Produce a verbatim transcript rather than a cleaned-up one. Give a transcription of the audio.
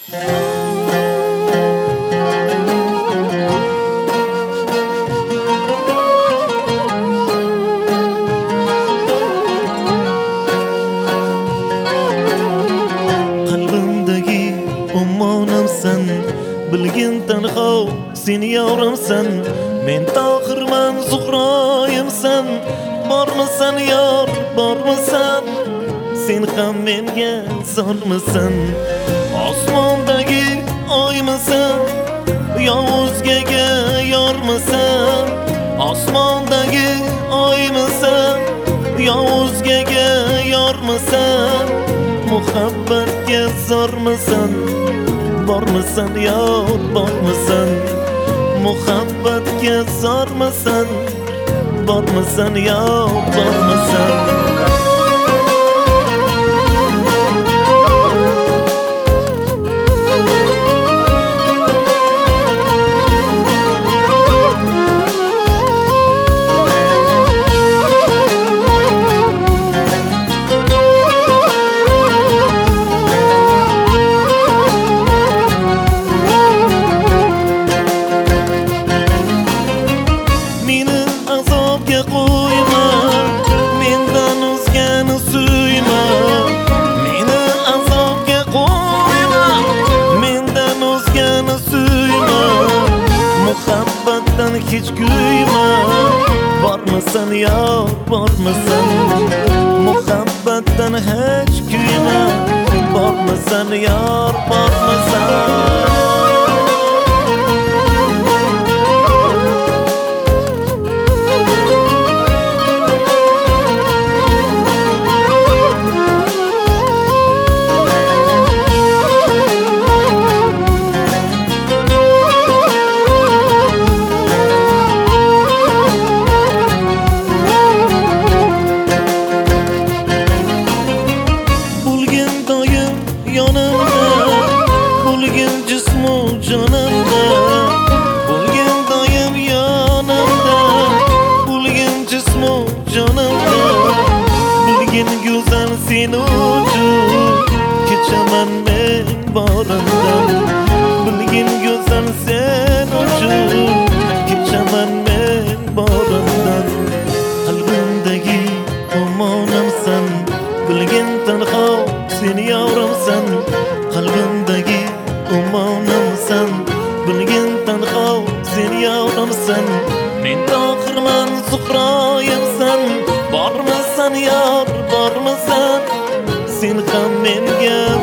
Qalbimdagi ummonimsan, bilgin tanho sen yorimsan. Men tohirman, Zuhroyimsan. Bormisan yor, bormisan? Sen ham menga zormisan? Osmondagi oymisan, yo o'zgaga yormisan? Osmondagi oymisan, yo o'zgaga yormisan? Muhabbatga zormisan? Bormisan yor, bormisan? Muhabbatga zormisan? Bormisan yor, bormisan? Muhabbatdan hech kuyma, bormisan yor, bormisan? Muhabbatdan hech kuyma, bormisan yor, bormisan? Bo'lgin jismu jonimda, bo'lgin doim yonimda, bo'lgin jismu jonimda, bo'lgin go'zal sen uchun kechaman men borimdan, bo'lgin go'zal sen uchun kechaman men borimdan. Qalbimdagi omonimsan, bilgin tanho sen yorimsan. Qalbimdagi ummonimsan, bilgin tanho sen yorimsan. Men tohirman, Zuhroyimsan. Bormisan yor, bormisan? Sen ham menga